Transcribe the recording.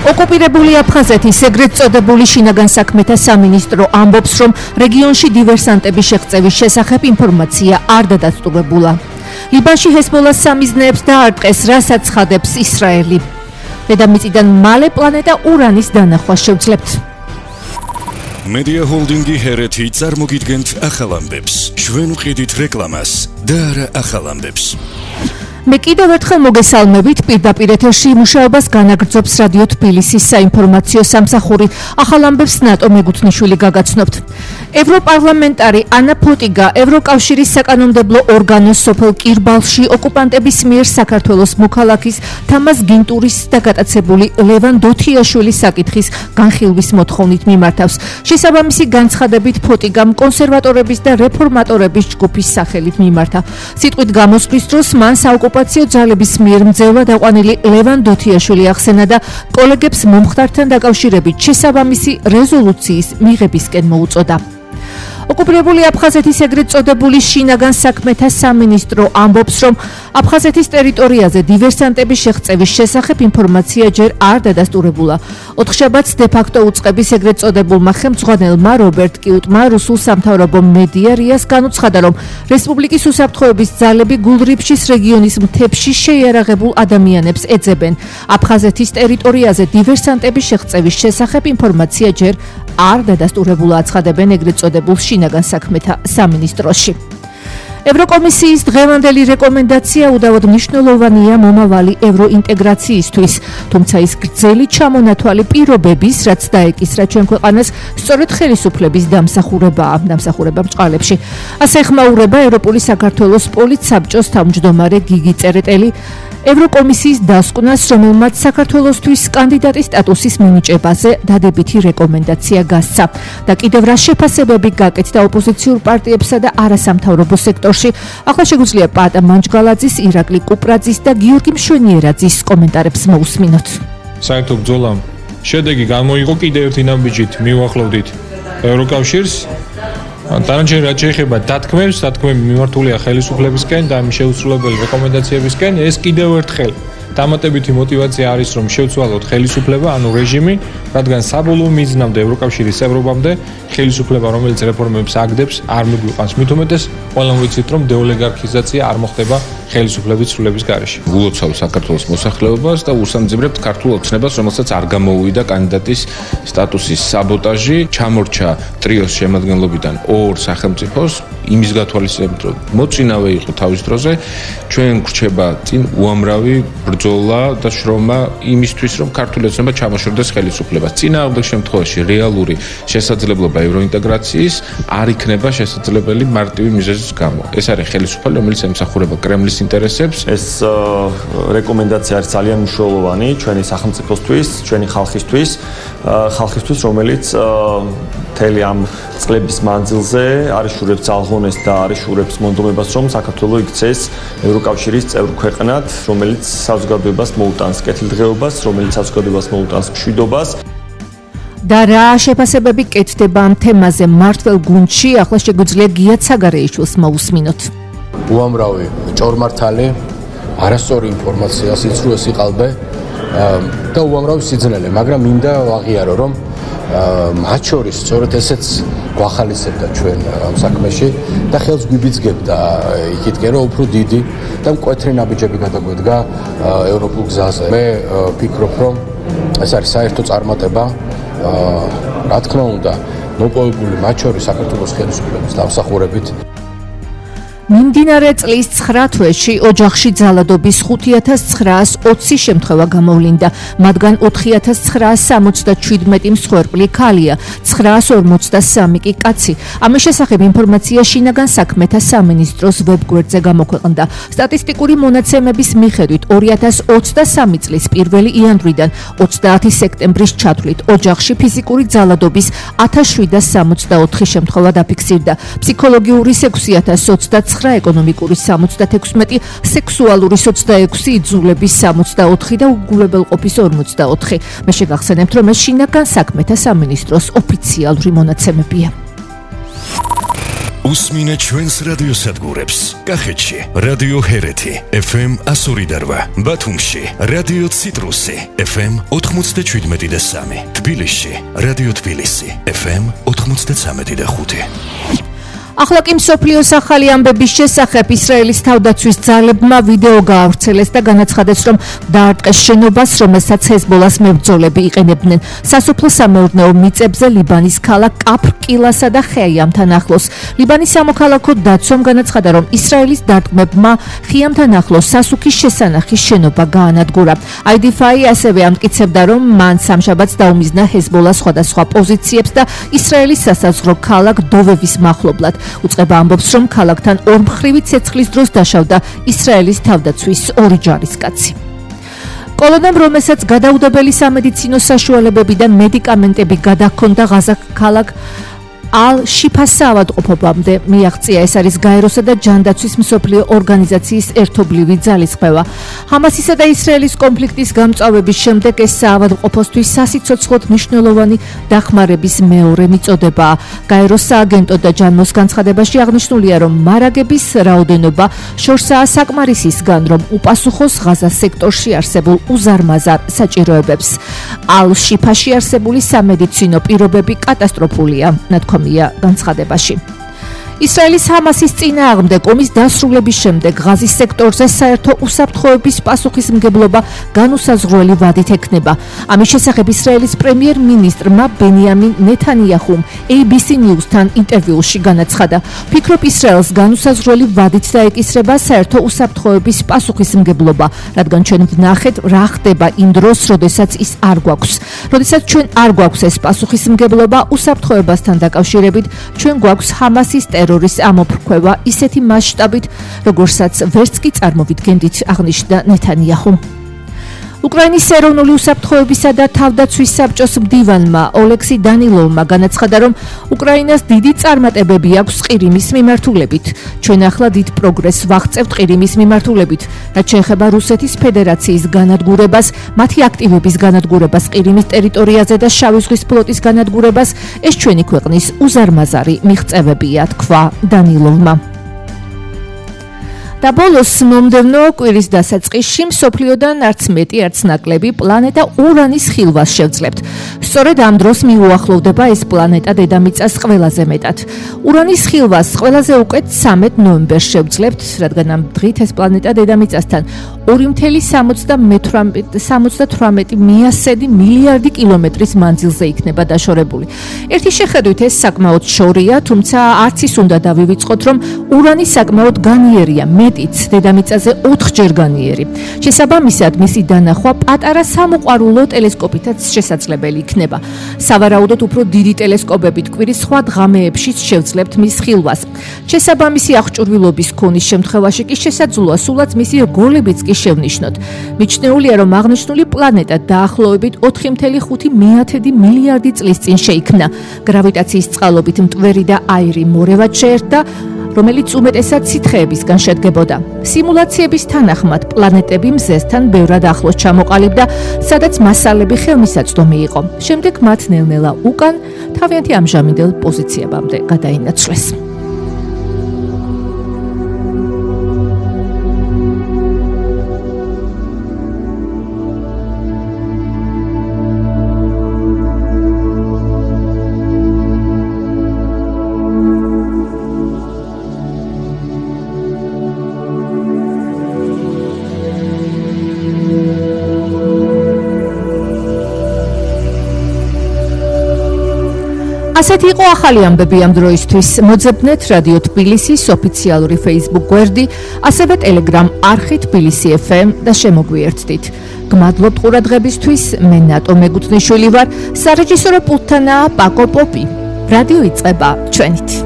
ოკუპირებული აფხაზეთის ეგრეთ წოდებული შინაგან საქმეთა სამინისტრო ამბობს, რომ რეგიონში დივერსანტების შეღწევის შესახებ ინფორმაცია არ დადასტურებულა. ლიბანში ჰეზბოლას სამიზნეებს დაარტყეს, რასაც ხადებს ისრაელი. დედამიწიდან მალე პლანეტა ურანის დანახვა შევძლებთ. Media Holdingi ჰერეთი წარმოგიდგენთ ახალ ამბებს. ჩვენ ვყიდით რეკლამას და არა ახალ ამბებს. მე კიდევ ერთხელ მოგესალმებით, პირდაპირ ეთერში მუშაობას განაგრძობს რადიო თბილისის საინფორმაციო სამსახური. ახალ ამბებს ნატო მეგუთნიშვილი გაგაცნობთ. ევროპარლამენტარი ანა ფოტიგა ევროკავშირის საკანონმდებლო ორგანოს სოფელ კირბალში ოკუპანტების მიერ საქართველოს მოქალაქის თამაზ გინტურის დაგატაცებული ლევან დოთიაშვილის საკითხის განხილვის მოთხოვნით მიმართავს. შესაბამისი განცხადებით ფოტიგამ კონსერვატორების და რეფორმატორების ჯგუფის სახელით მიმართა. სიტყვით გამოსვლის დროს მან ოკუპაციო ძალების მიერ მძევლად აყვანილი ლევან დოთიაშვილი ახსენა და კოლეგებს მომხდართან დაკავშირებით შესაბამისი რეზოლუციის მიღებისკენ მოუწოდა. ოკუპირებული აფხაზეთის ეგრეთ წოდებული შინაგან საქმეთა სამინისტრო ამბობს, რომ აფხაზეთის ტერიტორიაზე დივერსანტების შეღწევის შესახებ ინფორმაცია ჯერ არ დადასტურებულა. ოთხშაბათს დე-ფაქტო უწყების ეგრეთ წოდებულმა ხელმძღვანელმა რობერტ კიუტმა რუსულ სამთავრობო მედია რიას განუცხადა, რომ რესპუბლიკის უსაფრთხოების ძალები გულრიფშის რეგიონის მთებში შეიარაღებულ ადამიანებს ეძებენ. აფხაზეთის ტერიტორიაზე დივერსანტების შეღწევის შესახებ ინფორმაცია ჯერ არ დადასტურებულა, აცხადებენ ეგრეთ წოდებულ შინაგან საქმეთა სამინისტროში. ევროკომისიის დღევანდელი რეკომენდაცია უდავოდ მნიშვნელოვანია მომავალი ევროინტეგრაციისთვის, თუმცა ის გრძელი ჩამონათვალი პირობების, რაც დაეკისრა ჩვენ ქვეყანას, სწორედ ხელისუფლების დამსახურება ბჭყალებში. ასე ეხმაურება ევროპული საქართველოს პოლიტსაბჭოს თავმჯდომარე გიგი წერეტელი ევროკომისიის დასკვნას, რომელმაც საქართველოსთვის კანდიდატის სტატუსის მინიჭებაზე დადებითი რეკომენდაცია გასცა და კიდევ რა შეფასებები გაკეთდა ოპოზიციურ პარტიებსა და არასამთავრობო სექტორში. ახლა შეგვიძლია პატა მანჯგალაძის, ირაკლი კუპრაძის და გიორგი მშვენიერაძის კომენტარებს მოусმინოთ. საერთო ბრძოლამ შედეგი გამოიღო კიდევ ერთი ნაბიჯით მივახლოვდით ევროკავშირს. დანარჩენ რაც შეეხება დათქმებს მიმართულია ხელისუფლებისკენ და შეუცვლებელი რეკომენდაციებისკენ, ეს კიდევ ერთხელ დამატებითი мотивация არის, რომ შევცვალოთ ხელისუფლება, ანუ რეჟიმი, რადგან საბოლოო მიზნამდე ევროკავშირის წევრობამდე ხელისუფლება, რომელიც რეფორმებს აგდებს, არ მიგვიყვანს. მით უმეტეს, ყველამ ვიცით, რომ დეოლიგარქიზაცია არ მოხდება ხელისუფლების ცვლილების გარეშე. ულოცავ საქართველოს მოსახლეობას და უსამძიმრებთ ქართულ ოცნებას, რომელსაც არ გამოუვიდა კანდიდატის სტატუსის საბოტაჟი, ჩამორჩა ტრიოს შემადგენლობიდან ორ სახელმწიფოს, იმის გათვალისწინებით, რომ მოწინავე იყო თავის დროზე, ჩვენ გრჩება წინ უამრავი ბრძოლა და შრომა იმისთვის, რომ ქართული ოცნება ჩამოშორდეს ხელისუფლებას. წინააღმდეგ შემთხვევაში რეალური შესაძლებლობა ევროინტეგრაციის არ იქნება შესაძლებელი მარტივი მიზეზის გამო. ეს არის ხელისუფლება, რომელიც ემსახურება კრემლის ინტერესებს. ეს რეკომენდაცია არის ძალიან მნიშვნელოვანი ჩვენი სახელმწიფოსთვის, ჩვენი ხალხისთვის, რომელიც მთელი ამ წლების მანძილზე არიშურებს ძალღონეს და არიშურებს მონდომებას, რომ საქართველო იქცეს ევროკავშირის წევრ ქვეყნად, რომელიც საზოგადოებას მოუტანს კეთილდღეობას, რომელიც საზოგადოებას მოუტანს მშვიდობას. და რა შეფასებები კეთდება ამ თემაზე მართლ გუნდში, ახლა შეგვიძლია გია ცაგარეიშვილს მოусმინოთ. უამრავი ჭორმართალი, არასწორი ინფორმაცია სიცრუეს იყალბე და უამრავი სიძნელე, მაგრამ მინდა ვაღიარო, რომ მათ შორის სწორედ ესეც გვახალისებდა ჩვენ ამ საქმეში და ხელს გვიბიძგებდა იქითკენ, რომ უფრო დიდი და მკვეთრი ნაბიჯები გადაგვედგა ევროპულ გზაზე. მე ვფიქრობ, რომ ეს არის საერთო წარმატება, რა თქმა უნდა, მოპოვებული მათ შორის საქართველოს ხელისუფლების დამსახურებით. მიმდინარე წლის 9 თვეში ოჯახში ძალადობის 5920 შემთხვევა გამოვლინდა, მათგან 4977 მსხვერპლი ქალია, 943 კი კაცი. ამის შესახებ ინფორმაცია შინაგან საქმეთა სამინისტროს ვებგვერდზე გამოქვეყნდა. სტატისტიკური მონაცემების მიხედვით 2023 წლის 1 იანვრიდან 30 სექტემბრის ჩათვლით ოჯახში ფიზიკური ძალადობის 1764 შემთხვევა დაფიქსირდა. ფსიქოლოგიური 6029, ეკონომიკური 76, სექსუალური 26, იძულების 64 და უგულებელყოფის 44. მე შეგახსენებთ, რომ ეს შინაგან საქმეთა სამინისტროს ოფიციალური მონაცემებია. უსმინე ჩვენს რადიოსადგურებს. კახეთში რადიო ჰერეთი FM 102.8, ბათუმში რადიო ციტრუსი FM 97.3, თბილისში რადიო თბილისი FM 93.5. ახლა კი მსოფლიოს ახალი ამბების შესახებ ისრაელის თავდაცვის ძალებმა ვიდეო გაავრცელეს და განაცხადეს, რომ დაარტყეს შენობას, რომელსაც ჰეზბოლას მებრძოლები იყენებდნენ სასოფლო-სამეურნეო მიწებზე ლიბანის ქალაქ კაფრ-კილასა და ხეიამთან ახლოს. ლიბანის სამოქალაქო დაცვამ განაცხადა, რომ ისრაელის დარტყმებმა ხეიამთან ახლოს სასუქის შესანახის შენობა გაანადგურა. IDF-ი ასევე ამტკიცებდა, რომ მან სამშაბათს დაუმიზნა ჰეზბოლას სხვადასხვა პოზიციებს და ისრაელის სასაზღვრო ქალაქ დოვევის მახლობლად. უწყება ამბობს, რომ ქალაქთან ორმხრივი ცეცხლის დროს დაშავდა ისრაელის თავდაცვის ორი ჯარისკაცი. კოლონამ, რომელსაც გადაუდებელი სამედიცინო საშუალებები და მედიკამენტები გადაჰქონდა ღაზა ქალაქ ალ-შიფას საავადმყოფობამდე მიაღწია. ეს არის გაეროსა და ჯანდაცვის მსოფლიო ორგანიზაციის ერთობლივი ძალისხმევა. ჰამასისა და ისრაელის კონფლიქტის გამწვავების შემდეგ ეს საავადმყოფოსთვის სასიცოცხლოდ მნიშვნელოვანი დახმარების მეორე მიწოდებაა. გაეროს სააგენტო და ჯანმოს განცხადებაში აღნიშნულია, რომ მარაგების რაოდენობა შორსაა საკმარისისგან, რომ უპასუხოს ღაზას სექტორში არსებულ უზარმაზარ საჭიროებებს. ალ-შიფაში არსებული სამედიცინო პირობები კატასტროფულია, ნათქვამია განცხადებაში. ისრაელის ჰამასის წინააღმდეგ ომის დასრულების შემდეგ ღაზის სექტორზე საერთო უსაფრთხოების პასუხისმგებლობა განუსაზღვრელი ვადით ექნება. ამის შესახებ ისრაელის პრემიერ-მინისტრმა ბენიამინ ნეთანიაჰუმ ABC News-თან ინტერვიუში განაცხადა, ფიქრობ ისრაელს განუსაზღვრელი ვადით დაეკისრება საერთო უსაფრთხოების პასუხისმგებლობა, რადგან ჩვენ ვნახეთ, რა ხდება იმ დროს, როდესაც ის არ გვაქვს. როდესაც ჩვენ არ გვაქვს ეს პასუხისმგებლობა უსაფრთხოებასთან დაკავშირებით, ჩვენ გვაქვს ჰამასის ტერორის ამოფრქვევა ისეთი მასშტაბით, როგორსაც ვერც კი წარმოვიდგენდით, აღნიშნა ნეთანიაჰუმ. უკრაინის ეროვნული უსაფრთხოებისა და თავდაცვის საბჭოს მდივანმა ოლექსი დანილოვმა განაცხადა, რომ უკრაინას დიდი წარმატებები აქვს ყირიმის მიმართულებით. ჩვენ ახლა დიდ პროგრესს ვაღწევთ ყირიმის მიმართულებით, რაც შეეხება რუსეთის ფედერაციის განადგურებას, მათი აქტივების განადგურებას ყირიმის ტერიტორიაზე და შავი ზღვის ფლოტის განადგურებას. ეს ჩვენი ქვეყნის უზარმაზარი მიღწევებია, თქვა დანილოვმა. და ბოლოს მომდევნო კვირის დასაწყისში მსოფლიოდან არც მეტი, არც ნაკლები პლანეტა ურანის ხილვას შევძლებთ. სწორედ ამ დროს მიუახლოვდება ეს პლანეტა დედამიწას ყველაზე მეტად. ურანის ხილვას ყველაზე უკეთ 13 ნოემბერს შევძლებთ, რადგან ამ დღით ეს პლანეტა დედამიწასთან 2,78 მილიარდი კილომეტრის მანძილზე იქნება დაშორებული. ერთი შეხედვით ეს საკმაოდ შორია, თუმცა არც ის უნდა დავივიწყოთ, რომ ურანი საკმაოდ განიერია, მეტიც დედამიწაზე 4-ჯერ განიერი. შესაბამისად, მისი დანახვა პატარა სამოყვარულო ტელესკოპითაც შესაძლებელი იქნება. სავარაუდოდ უფრო დიდი ტელესკოპებით კვირის სხვა დღამეებშიც შევძლებთ მის ხილვას. შესაბამისი აღჭურვილობის ქონის შემთხვევაში კი შესაძლოა სულაც მისი რგოლებიც კი შევნიშნოთ. მიჩნეულია, რომ აღნიშნული პლანეტა დაახლოებით 4,5 მილიარდი წლის წინ შეიქმნა. გრავიტაციის წყალობით მტვერი და აირი მორევად შეერთდა, რომელიც უმეტესად სითხეებისგან შედგებოდა. სიმულაციების თანახმად პლანეტები მზესთან ბევრად ახლოს ჩამოყალიბდა, სადაც მასალები ხელმისაწვდომი იყო. შემდეგ მათ ნელ-ნელა უკან თავიანთი ამჟამინდელ პოზიციებამდე გადაინაცვლეს. ასეთი იყო ახალი ამბები ამ დროისთვის. მოძებნეთ რადიო თბილისის ოფიციალური Facebook გვერდი, ასევე Telegram არხი თბილისი FM და შემოგვიერთდით. გმადლობთ ყურადღებისთვის, მე ნატო მეგუთნიშვილი ვარ, სარეჟისორო პულტთანაა პაკო პოპი. რადიო იწყება ჩვენით.